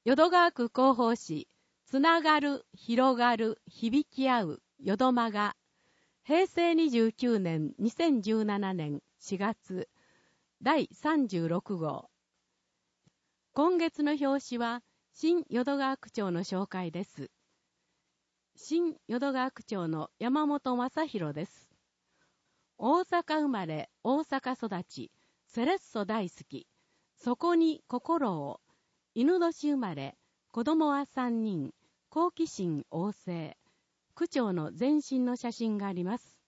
淀川区広報誌、つながる、広がる、響き合う、淀間が、平成29年2017年4月、第36号。今月の表紙は、新淀川区長の紹介です。新淀川区長の山本正弘です。大阪生まれ、大阪育ち、セレッソ大好き、そこに心を、犬年生まれ、子供は3人、好奇心旺盛、区長の全身の写真があります。